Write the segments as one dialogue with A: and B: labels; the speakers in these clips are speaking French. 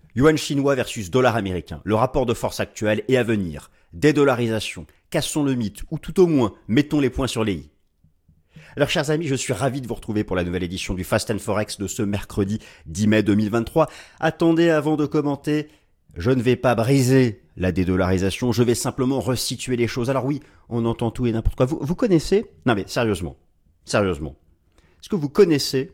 A: Yuan chinois versus dollar américain. Le rapport de force actuel et à venir. Dédollarisation. Cassons le mythe. Ou tout au moins, mettons les points sur les i. Alors, chers amis, je suis ravi de vous retrouver pour la nouvelle édition du Fast and Forex de ce mercredi 10 mai 2023. Attendez avant de commenter. Je ne vais pas briser la dédollarisation, je vais simplement resituer les choses. Alors oui, on entend tout et n'importe quoi. Vous connaissez? Non mais sérieusement. Est-ce que vous connaissez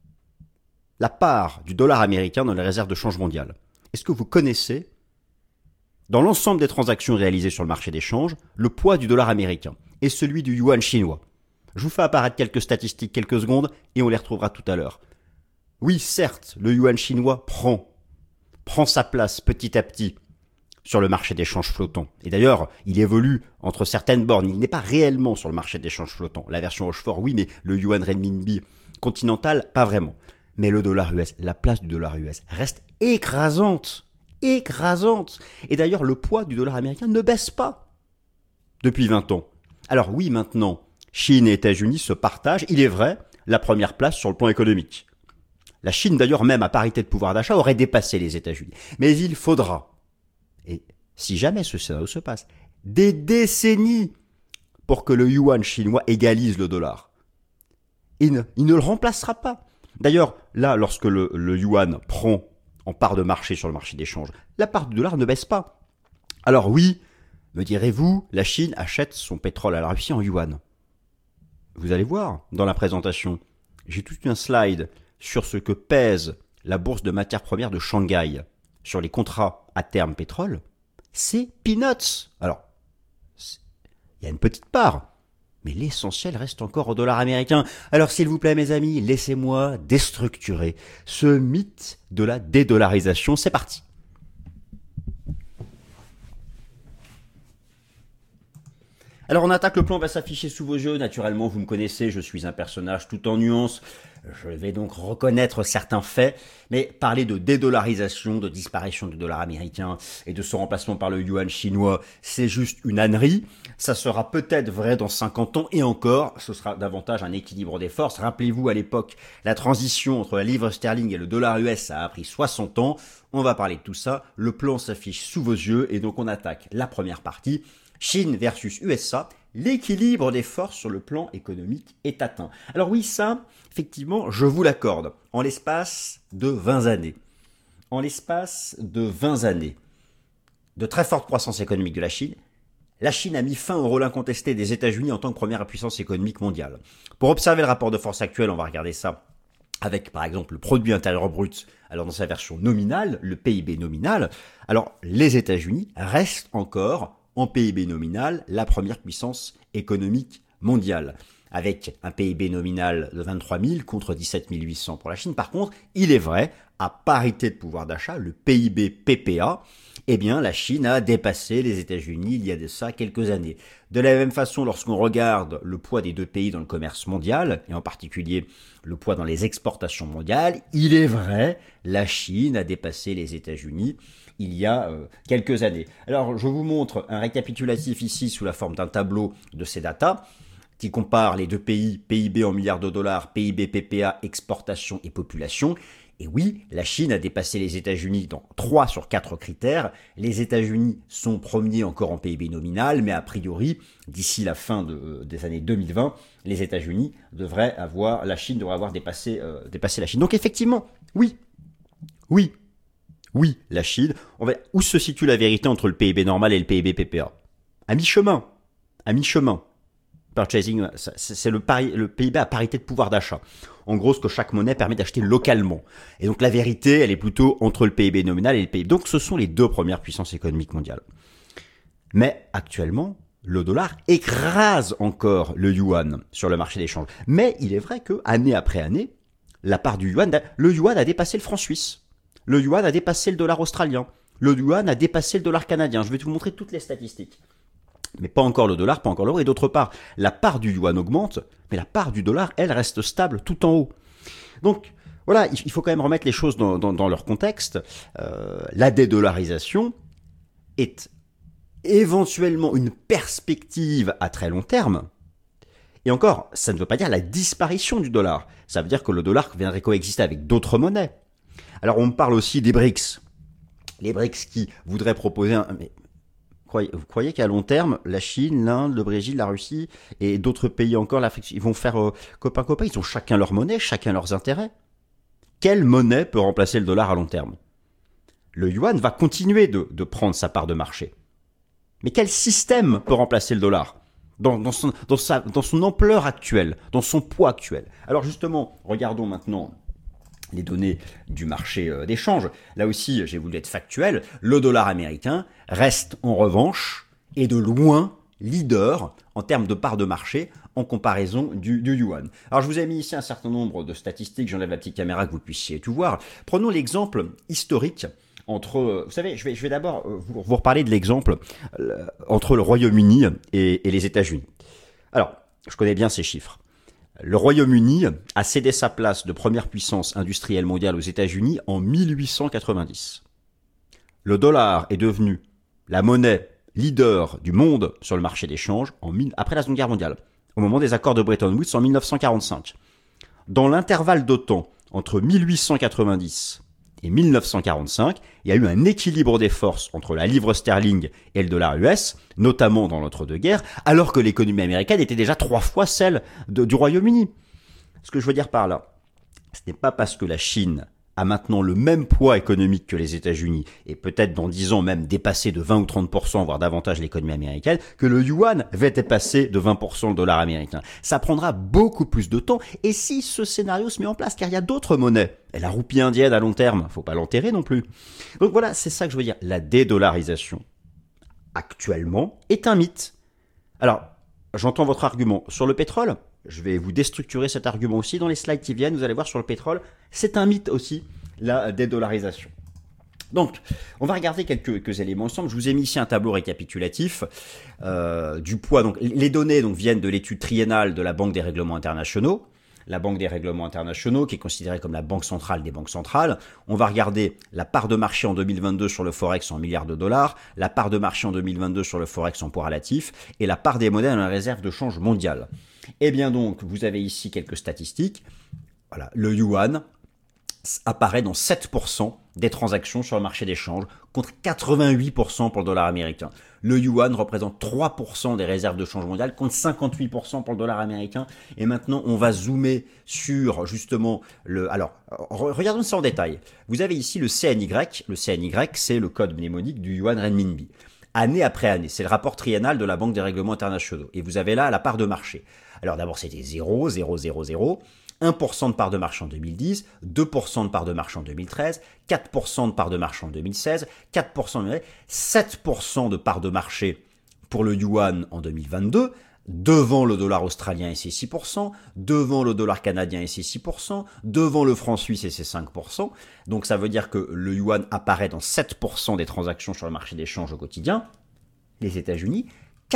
A: la part du dollar américain dans les réserves de change mondiales? Est-ce que vous connaissez, dans l'ensemble des transactions réalisées sur le marché des changes, le poids du dollar américain et celui du yuan chinois? Je vous fais apparaître quelques statistiques quelques secondes et on les retrouvera tout à l'heure. Oui, certes, le yuan chinois prend sa place petit à petit sur le marché d'échange flottant. Et d'ailleurs, il évolue entre certaines bornes. Il n'est pas réellement sur le marché d'échange flottant. La version Rochefort, oui, mais le yuan renminbi continental, pas vraiment. Mais le dollar US, la place du dollar US reste écrasante. Écrasante. Et d'ailleurs, le poids du dollar américain ne baisse pas depuis 20 ans. Alors oui, maintenant, Chine et États-Unis se partagent, il est vrai, la première place sur le plan économique. La Chine, d'ailleurs, même à parité de pouvoir d'achat, aurait dépassé les États-Unis. Mais il faudra, et si jamais ce scénario se passe, des décennies pour que le yuan chinois égalise le dollar. Il ne le remplacera pas. D'ailleurs, là, lorsque le yuan prend en part de marché sur le marché d'échange, la part du dollar ne baisse pas. Alors oui, me direz-vous, la Chine achète son pétrole à la Russie en yuan. Vous allez voir dans la présentation, j'ai tout un slide sur ce que pèse la bourse de matières premières de Shanghai sur les contrats à terme pétrole, c'est peanuts. Alors, il y a une petite part, mais l'essentiel reste encore au dollar américain. Alors, s'il vous plaît, mes amis, laissez-moi déstructurer ce mythe de la dédollarisation. C'est parti. Alors on attaque, le plan va s'afficher sous vos yeux. Naturellement, vous me connaissez, je suis un personnage tout en nuances. Je vais donc reconnaître certains faits, mais parler de dédollarisation, de disparition du dollar américain et de son remplacement par le yuan chinois, c'est juste une ânerie. Ça sera peut-être vrai dans 50 ans et encore, ce sera davantage un équilibre des forces. Rappelez-vous, à l'époque, la transition entre la livre sterling et le dollar US, ça a pris 60 ans. On va parler de tout ça. Le plan s'affiche sous vos yeux et donc on attaque la première partie. Chine versus USA, l'équilibre des forces sur le plan économique est atteint. Alors oui, ça, effectivement, je vous l'accorde, en l'espace de 20 années. En l'espace de 20 années de très forte croissance économique de la Chine a mis fin au rôle incontesté des États-Unis en tant que première puissance économique mondiale. Pour observer le rapport de force actuel, on va regarder ça avec, par exemple, le produit intérieur brut, alors dans sa version nominale, le PIB nominal. Alors, les États-Unis restent encore en PIB nominal, la première puissance économique mondiale, avec un PIB nominal de 23 000 contre 17 800 pour la Chine. Par contre, il est vrai, à parité de pouvoir d'achat, le PIB PPA, eh bien, la Chine a dépassé les États-Unis il y a de ça quelques années. De la même façon, lorsqu'on regarde le poids des deux pays dans le commerce mondial, et en particulier le poids dans les exportations mondiales, il est vrai, la Chine a dépassé les États-Unis il y a quelques années. Alors, je vous montre un récapitulatif ici sous la forme d'un tableau de ces datas qui compare les deux pays, PIB en milliards de dollars, PIB PPA, exportation et population. Et oui, la Chine a dépassé les États-Unis dans 3 sur 4 critères. Les États-Unis sont premiers encore en PIB nominal, mais a priori, d'ici la fin des années 2020, les États-Unis la Chine devrait avoir dépassé la Chine. Donc effectivement, oui, la Chine. Où se situe la vérité entre le PIB normal et le PIB PPA? À mi-chemin. Purchasing, c'est le PIB à parité de pouvoir d'achat. En gros, ce que chaque monnaie permet d'acheter localement. Et donc la vérité, elle est plutôt entre le PIB nominal et le PIB. Donc ce sont les deux premières puissances économiques mondiales. Mais actuellement, le dollar écrase encore le yuan sur le marché d'échange. Mais il est vrai que année après année, la part du yuan, le yuan a dépassé le franc suisse. Le yuan a dépassé le dollar australien. Le yuan a dépassé le dollar canadien. Je vais vous montrer toutes les statistiques. Mais pas encore le dollar, pas encore l'euro. Et d'autre part, la part du yuan augmente, mais la part du dollar, elle, reste stable tout en haut. Donc, voilà, il faut quand même remettre les choses dans leur contexte. La dédollarisation est éventuellement une perspective à très long terme. Et encore, ça ne veut pas dire la disparition du dollar. Ça veut dire que le dollar viendrait coexister avec d'autres monnaies. Alors, on me parle aussi des BRICS. Les BRICS qui voudraient proposer un... Mais vous croyez qu'à long terme, la Chine, l'Inde, le Brésil, la Russie et d'autres pays encore, l'Afrique, ils vont faire copain-copain, ils ont chacun leur monnaie, chacun leurs intérêts. Quelle monnaie peut remplacer le dollar à long terme? Le yuan va continuer de prendre sa part de marché. Mais quel système peut remplacer le dollar dans son ampleur actuelle, dans son poids actuel? Alors justement, regardons maintenant les données du marché d'échange. Là aussi, j'ai voulu être factuel, le dollar américain reste en revanche et de loin leader en termes de part de marché en comparaison du yuan. Alors je vous ai mis ici un certain nombre de statistiques, j'enlève la petite caméra que vous puissiez tout voir. Prenons l'exemple historique entre, vous savez, je vais d'abord vous reparler de l'exemple entre le Royaume-Uni et les États-Unis. Alors, je connais bien ces chiffres. Le Royaume-Uni a cédé sa place de première puissance industrielle mondiale aux États-Unis en 1890. Le dollar est devenu la monnaie leader du monde sur le marché d'échange après la Seconde Guerre mondiale, au moment des accords de Bretton Woods en 1945. Dans l'intervalle de temps entre 1890 et 1945, il y a eu un équilibre des forces entre la livre sterling et le dollar US, notamment dans l'entre-deux-guerres, alors que l'économie américaine était déjà 3 fois celle du Royaume-Uni. Ce que je veux dire par là, ce n'est pas parce que la Chine a maintenant le même poids économique que les États-Unis, et peut-être dans 10 ans même dépasser de 20 ou 30%, voire davantage l'économie américaine, que le yuan va dépasser de 20% le dollar américain. Ça prendra beaucoup plus de temps, et si ce scénario se met en place, car il y a d'autres monnaies, et la roupie indienne à long terme, faut pas l'enterrer non plus. Donc voilà, c'est ça que je veux dire. La dédollarisation, actuellement, est un mythe. Alors, j'entends votre argument sur le pétrole. Je vais vous déstructurer cet argument aussi dans les slides qui viennent. Vous allez voir sur le pétrole, c'est un mythe aussi, la dédollarisation. Donc, on va regarder quelques éléments ensemble. Je vous ai mis ici un tableau récapitulatif du poids. Donc, les données viennent de l'étude triennale de la Banque des règlements internationaux. La Banque des règlements internationaux, qui est considérée comme la banque centrale des banques centrales. On va regarder la part de marché en 2022 sur le Forex en milliards de dollars, la part de marché en 2022 sur le Forex en poids relatif, et la part des monnaies dans la réserve de change mondiale. Eh bien donc, vous avez ici quelques statistiques. Voilà, le yuan apparaît dans 7% des transactions sur le marché d'échange, contre 88% pour le dollar américain. Le yuan représente 3% des réserves de change mondiales, contre 58% pour le dollar américain. Et maintenant, on va zoomer sur justement le... Alors, regardons ça en détail. Vous avez ici le CNY. Le CNY, c'est le code mnémonique du yuan renminbi. Année après année, c'est le rapport triennal de la Banque des règlements internationaux. Et vous avez là la part de marché. Alors d'abord, c'était 0, 0, 0, 0. 1% de part de marché en 2010, 2% de part de marché en 2013, 4% de part de marché en 2016, 4%, 7% de part de marché pour le yuan en 2022, devant le dollar australien et ses 6%, devant le dollar canadien et ses 6%, devant le franc suisse et ses 5%. Donc ça veut dire que le yuan apparaît dans 7% des transactions sur le marché d'échange au quotidien. Les États-Unis,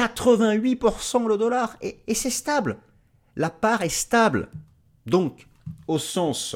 A: 88% le dollar, et c'est stable. La part est stable. Donc, au sens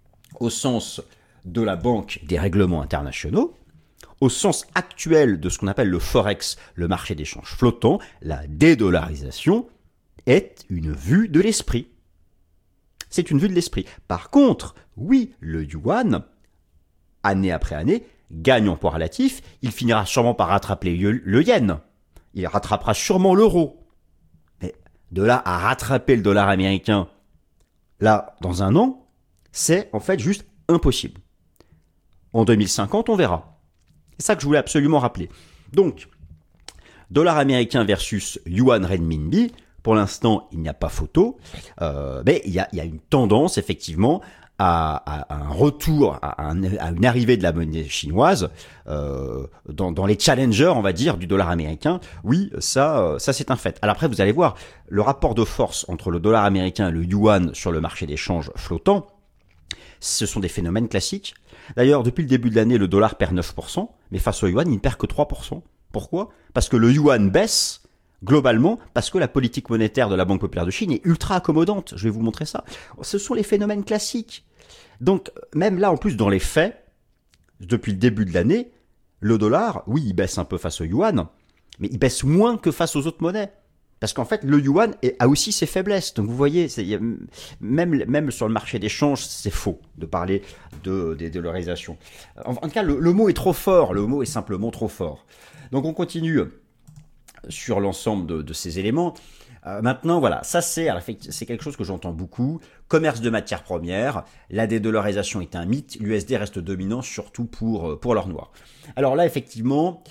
A: de la Banque des règlements internationaux, au sens actuel de ce qu'on appelle le Forex, le marché d'échange flottant, la dédollarisation est une vue de l'esprit. C'est une vue de l'esprit. Par contre, oui, le yuan, année après année, gagne en poids relatif, il finira sûrement par rattraper le yen. Il rattrapera sûrement l'euro. Mais de là à rattraper le dollar américain, là, dans un an, c'est en fait juste impossible. En 2050, on verra. C'est ça que je voulais absolument rappeler. Donc, dollar américain versus yuan renminbi, pour l'instant, il n'y a pas photo, mais il y a une tendance, effectivement, à un retour, à une arrivée de la monnaie chinoise dans les challengers, on va dire, du dollar américain. Oui, ça c'est un fait. Alors après, vous allez voir, le rapport de force entre le dollar américain et le yuan sur le marché d'échange flottant, ce sont des phénomènes classiques. D'ailleurs, depuis le début de l'année, le dollar perd 9%, mais face au yuan, il ne perd que 3%. Pourquoi ? Parce que le yuan baisse, globalement, parce que la politique monétaire de la Banque populaire de Chine est ultra accommodante. Je vais vous montrer ça. Ce sont les phénomènes classiques. Donc, même là, en plus, dans les faits, depuis le début de l'année, le dollar, oui, il baisse un peu face au yuan, mais il baisse moins que face aux autres monnaies. Parce qu'en fait, le yuan a aussi ses faiblesses. Donc vous voyez, même sur le marché des changes, c'est faux de parler de dédollarisation. En tout cas, le mot est trop fort. Le mot est simplement trop fort. Donc on continue sur l'ensemble de ces éléments. Maintenant, voilà, ça c'est quelque chose que j'entends beaucoup. Commerce de matières premières, la dédollarisation est un mythe, l'USD reste dominant surtout pour l'or noir. Alors là, effectivement,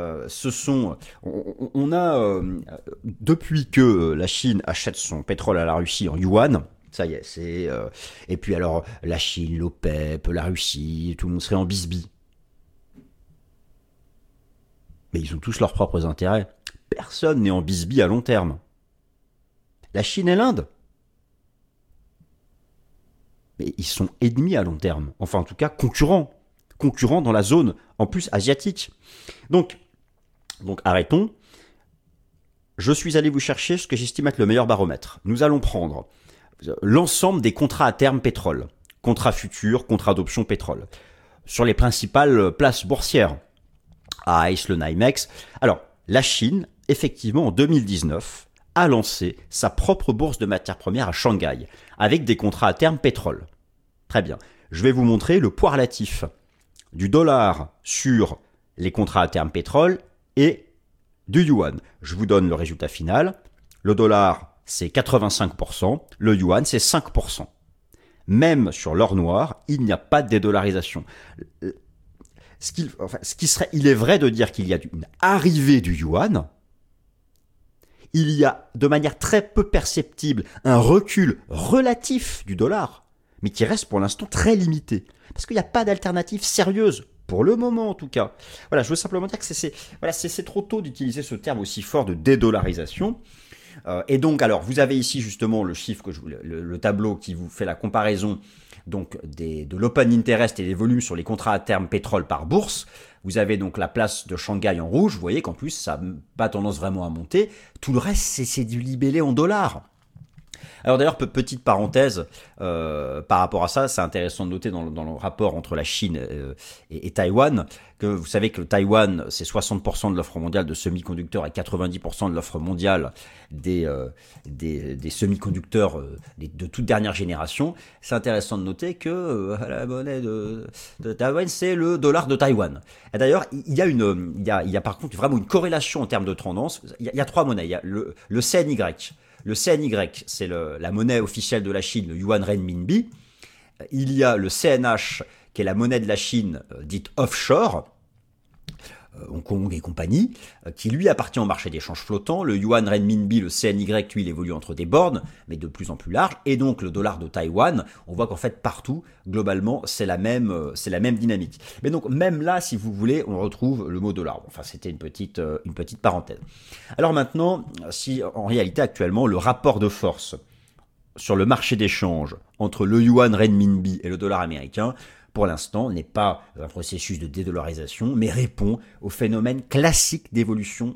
A: on a, depuis que la Chine achète son pétrole à la Russie en yuan, ça y est, et puis alors, la Chine, l'OPEP, la Russie, tout le monde serait en bisbille. Mais ils ont tous leurs propres intérêts. Personne n'est en bisbille à long terme. La Chine et l'Inde, mais ils sont ennemis à long terme. Enfin, en tout cas, concurrents dans la zone, en plus asiatique. Donc arrêtons. Je suis allé vous chercher ce que j'estime être le meilleur baromètre. Nous allons prendre l'ensemble des contrats à terme pétrole, contrats futurs, contrats d'option pétrole, sur les principales places boursières, ICE, le NYMEX. Alors, la Chine, effectivement, en 2019, a lancé sa propre bourse de matières premières à Shanghai, avec des contrats à terme pétrole. Très bien. Je vais vous montrer le poids relatif du dollar sur les contrats à terme pétrole et du yuan. Je vous donne le résultat final. Le dollar, c'est 85%, le yuan, c'est 5%. Même sur l'or noir, il n'y a pas de dédollarisation. Il est vrai de dire qu'il y a une arrivée du yuan. Il y a, de manière très peu perceptible, un recul relatif du dollar, mais qui reste pour l'instant très limité. Parce qu'il n'y a pas d'alternative sérieuse, pour le moment en tout cas. Voilà, je veux simplement dire que c'est trop tôt d'utiliser ce terme aussi fort de dédollarisation. Et donc, alors, vous avez ici justement le chiffre, le tableau qui vous fait la comparaison donc de l'open interest et des volumes sur les contrats à terme pétrole par bourse. Vous avez donc la place de Shanghai en rouge. Vous voyez qu'en plus, ça n'a pas tendance vraiment à monter. Tout le reste, c'est du libellé en dollars. Alors d'ailleurs, petite parenthèse, par rapport à ça, c'est intéressant de noter dans le rapport entre la Chine et Taïwan, que vous savez que le Taïwan, c'est 60% de l'offre mondiale de semi-conducteurs et 90% de l'offre mondiale des semi-conducteurs de toute dernière génération. C'est intéressant de noter que la monnaie de Taïwan, c'est le dollar de Taïwan. Et d'ailleurs, il y a par contre vraiment une corrélation en termes de tendance. Il y a trois monnaies. Il y a le CNY. Le CNY, c'est la monnaie officielle de la Chine, le yuan renminbi. Il y a le CNH, qui est la monnaie de la Chine dite offshore, Hong Kong et compagnie, qui lui appartient au marché d'échange flottant. Le yuan renminbi, le CNY, lui, il évolue entre des bornes, mais de plus en plus larges. Et donc le dollar de Taïwan, on voit qu'en fait partout, globalement, c'est la même dynamique. Mais donc même là, si vous voulez, on retrouve le mot dollar. Enfin, c'était une petite parenthèse. Alors maintenant, si en réalité actuellement, le rapport de force sur le marché d'échange entre le yuan renminbi et le dollar américain, pour l'instant, n'est pas un processus de dédollarisation, mais répond au phénomène classique d'évolution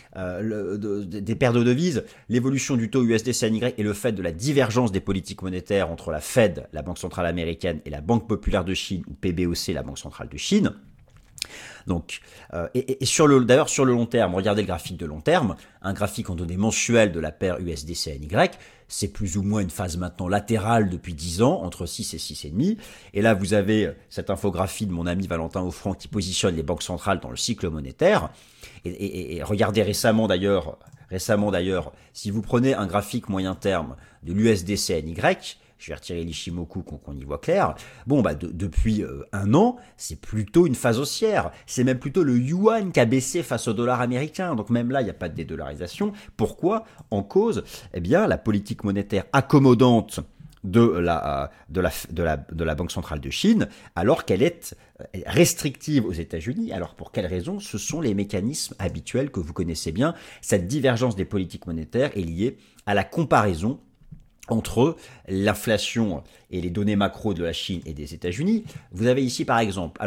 A: des paires de devises, l'évolution du taux USD-CNY et le fait de la divergence des politiques monétaires entre la Fed, la Banque centrale américaine, et la Banque populaire de Chine, ou PBOC, la Banque centrale de Chine. Donc, d'ailleurs sur le long terme, regardez le graphique de long terme, un graphique en données mensuelles de la paire USD-CNY, c'est plus ou moins une phase maintenant latérale depuis 10 ans, entre 6 et 6,5. Et là, vous avez cette infographie de mon ami Valentin Offrand qui positionne les banques centrales dans le cycle monétaire. Et regardez récemment d'ailleurs, si vous prenez un graphique moyen terme de l'USD-CNY, je vais retirer l'Ishimoku qu'on y voit clair. Bon, depuis un an, c'est plutôt une phase haussière. C'est même plutôt le yuan qui a baissé face au dollar américain. Donc même là, il n'y a pas de dédollarisation. Pourquoi ? En cause, eh bien, la politique monétaire accommodante de la Banque centrale de Chine, alors qu'elle est restrictive aux États-Unis. Alors pour quelles raisons ? Ce sont les mécanismes habituels que vous connaissez bien. Cette divergence des politiques monétaires est liée à la comparaison entre l'inflation et les données macro de la Chine et des États-Unis. Vous avez ici par exemple,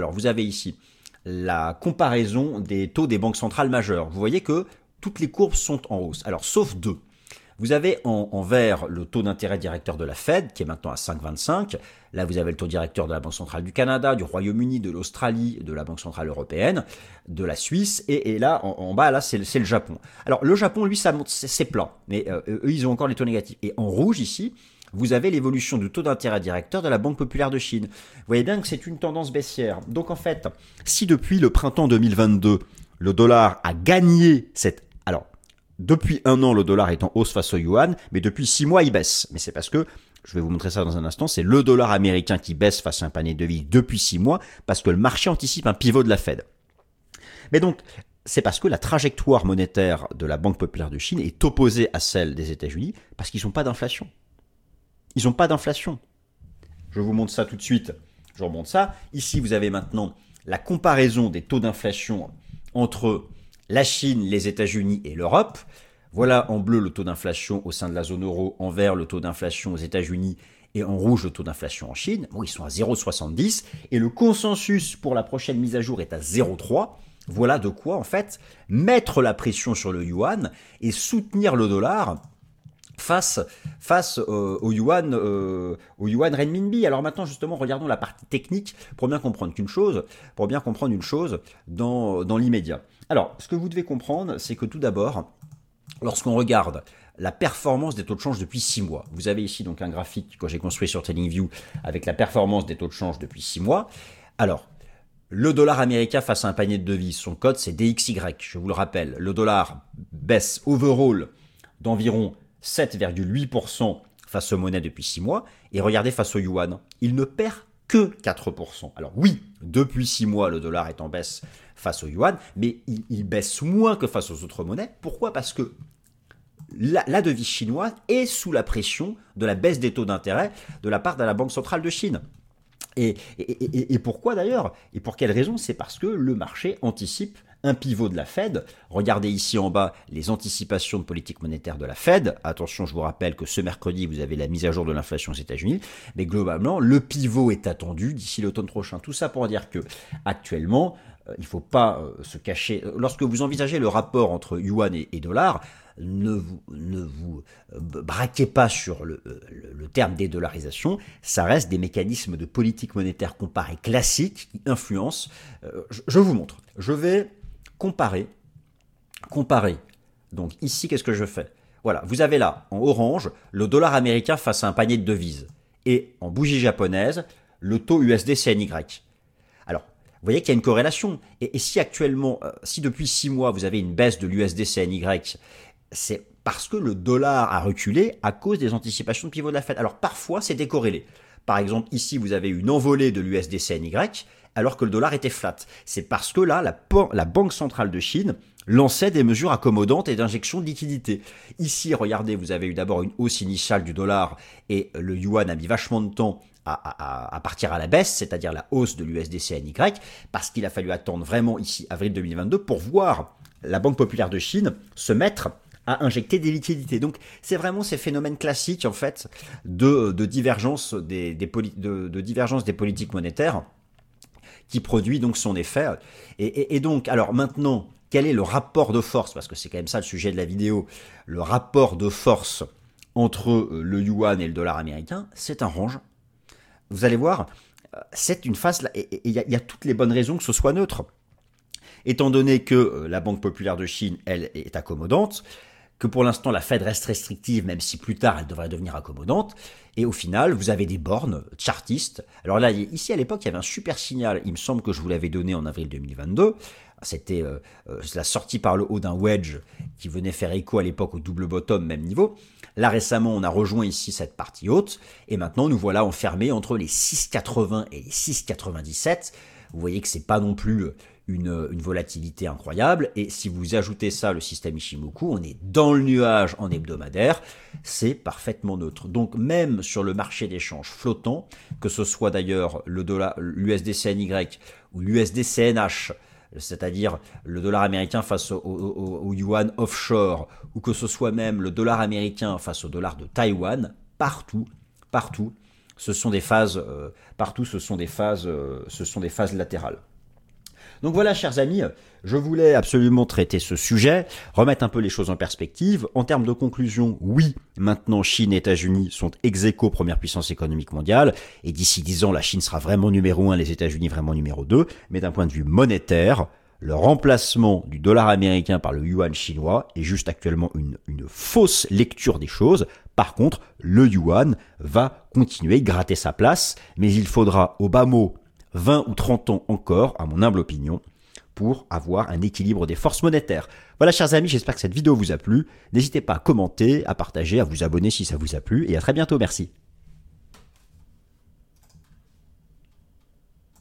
A: la comparaison des taux des banques centrales majeures. Vous voyez que toutes les courbes sont en hausse. Alors sauf deux. Vous avez en vert le taux d'intérêt directeur de la Fed, qui est maintenant à 5,25. Là, vous avez le taux directeur de la Banque centrale du Canada, du Royaume-Uni, de l'Australie, de la Banque centrale européenne, de la Suisse. Et là, en bas, là, c'est le Japon. Alors, le Japon, lui, ça monte, c'est plat. Mais eux, ils ont encore les taux négatifs. Et en rouge, ici, vous avez l'évolution du taux d'intérêt directeur de la Banque populaire de Chine. Vous voyez bien que c'est une tendance baissière. Donc, en fait, si depuis le printemps 2022, le dollar a gagné cette... Alors, depuis un an, le dollar est en hausse face au yuan, mais depuis 6 mois, il baisse. Mais c'est parce que, je vais vous montrer ça dans un instant, c'est le dollar américain qui baisse face à un panier de devises depuis 6 mois, parce que le marché anticipe un pivot de la Fed. Mais donc, c'est parce que la trajectoire monétaire de la Banque populaire de Chine est opposée à celle des États-Unis, parce qu'ils n'ont pas d'inflation. Ils n'ont pas d'inflation. Je vous montre ça tout de suite. Je remonte ça. Ici, vous avez maintenant la comparaison des taux d'inflation entre la Chine, les États-Unis et l'Europe. Voilà en bleu le taux d'inflation au sein de la zone euro, en vert le taux d'inflation aux États-Unis et en rouge le taux d'inflation en Chine. Bon, ils sont à 0,70 et le consensus pour la prochaine mise à jour est à 0,3. Voilà de quoi en fait mettre la pression sur le yuan et soutenir le dollar face au yuan renminbi. Alors maintenant justement regardons la partie technique pour bien comprendre une chose dans l'immédiat. Alors ce que vous devez comprendre, c'est que tout d'abord, lorsqu'on regarde la performance des taux de change depuis 6 mois, vous avez ici donc un graphique que j'ai construit sur TradingView avec la performance des taux de change depuis 6 mois. Alors le dollar américain face à un panier de devises, son code c'est DXY, je vous le rappelle. Le dollar baisse overall d'environ 7,8% face aux monnaies depuis 6 mois. Et regardez face au yuan, il ne perd que 4%. Alors oui, depuis 6 mois, le dollar est en baisse face au yuan, mais il baisse moins que face aux autres monnaies. Pourquoi ? Parce que la devise chinoise est sous la pression de la baisse des taux d'intérêt de la part de la Banque centrale de Chine. Et pourquoi d'ailleurs ? Et pour quelle raison ? C'est parce que le marché anticipe un pivot de la Fed. Regardez ici en bas les anticipations de politique monétaire de la Fed. Attention, je vous rappelle que ce mercredi, vous avez la mise à jour de l'inflation aux États-Unis. Mais globalement, le pivot est attendu d'ici l'automne prochain. Tout ça pour dire que actuellement, il ne faut pas se cacher. Lorsque vous envisagez le rapport entre yuan et dollar, ne vous braquez pas sur le terme dédollarisation. Ça reste des mécanismes de politique monétaire comparée classiques qui influencent. Je vous montre. Je vais comparer. Donc ici, qu'est-ce que je fais ? Voilà, vous avez là, en orange, le dollar américain face à un panier de devises. Et en bougie japonaise, le taux USD CNY. Alors, vous voyez qu'il y a une corrélation. Et si actuellement, si depuis 6 mois, vous avez une baisse de l'USD CNY, c'est parce que le dollar a reculé à cause des anticipations de pivot de la Fed. Alors parfois, c'est décorrélé. Par exemple, ici, vous avez une envolée de l'USD CNY, alors que le dollar était flat. C'est parce que là, la Banque centrale de Chine lançait des mesures accommodantes et d'injection de liquidités. Ici, regardez, vous avez eu d'abord une hausse initiale du dollar et le yuan a mis vachement de temps à partir à la baisse, c'est-à-dire la hausse de l'USD CNY, parce qu'il a fallu attendre vraiment ici avril 2022 pour voir la Banque populaire de Chine se mettre à injecter des liquidités. Donc c'est vraiment ces phénomènes classiques en fait de divergence des politiques monétaires qui produit donc son effet. Et donc, alors maintenant, quel est le rapport de force ? Parce que c'est quand même ça le sujet de la vidéo. Le rapport de force entre le yuan et le dollar américain, c'est un range. Vous allez voir, c'est une phase, et il y a toutes les bonnes raisons que ce soit neutre. Étant donné que la Banque populaire de Chine, elle, est accommodante, que pour l'instant la Fed reste restrictive, même si plus tard elle devrait devenir accommodante, et au final vous avez des bornes chartistes. Alors là, ici à l'époque il y avait un super signal, il me semble que je vous l'avais donné en avril 2022, c'était la sortie par le haut d'un wedge qui venait faire écho à l'époque au double bottom, même niveau. Là récemment on a rejoint ici cette partie haute, et maintenant nous voilà enfermés entre les 6,80 et les 6,97. Vous voyez que c'est pas non plus une volatilité incroyable, et si vous ajoutez ça, le système Ichimoku, on est dans le nuage en hebdomadaire, c'est parfaitement neutre. Donc même sur le marché d'échange flottant, que ce soit d'ailleurs l'USD CNY ou l'USD CNH, c'est-à-dire le dollar américain face au yuan offshore, ou que ce soit même le dollar américain face au dollar de Taïwan, partout, ce sont des phases latérales. Donc voilà, chers amis, je voulais absolument traiter ce sujet, remettre un peu les choses en perspective. En termes de conclusion, oui, maintenant Chine et États-Unis sont ex aequo première puissance économique mondiale, et d'ici 10 ans, la Chine sera vraiment numéro 1, les États-Unis vraiment numéro 2, mais d'un point de vue monétaire, le remplacement du dollar américain par le yuan chinois est juste actuellement une fausse lecture des choses. Par contre, le yuan va continuer de gratter sa place, mais il faudra au bas mot 20 ou 30 ans encore, à mon humble opinion, pour avoir un équilibre des forces monétaires. Voilà, chers amis, j'espère que cette vidéo vous a plu. N'hésitez pas à commenter, à partager, à vous abonner si ça vous a plu, et à très bientôt, merci.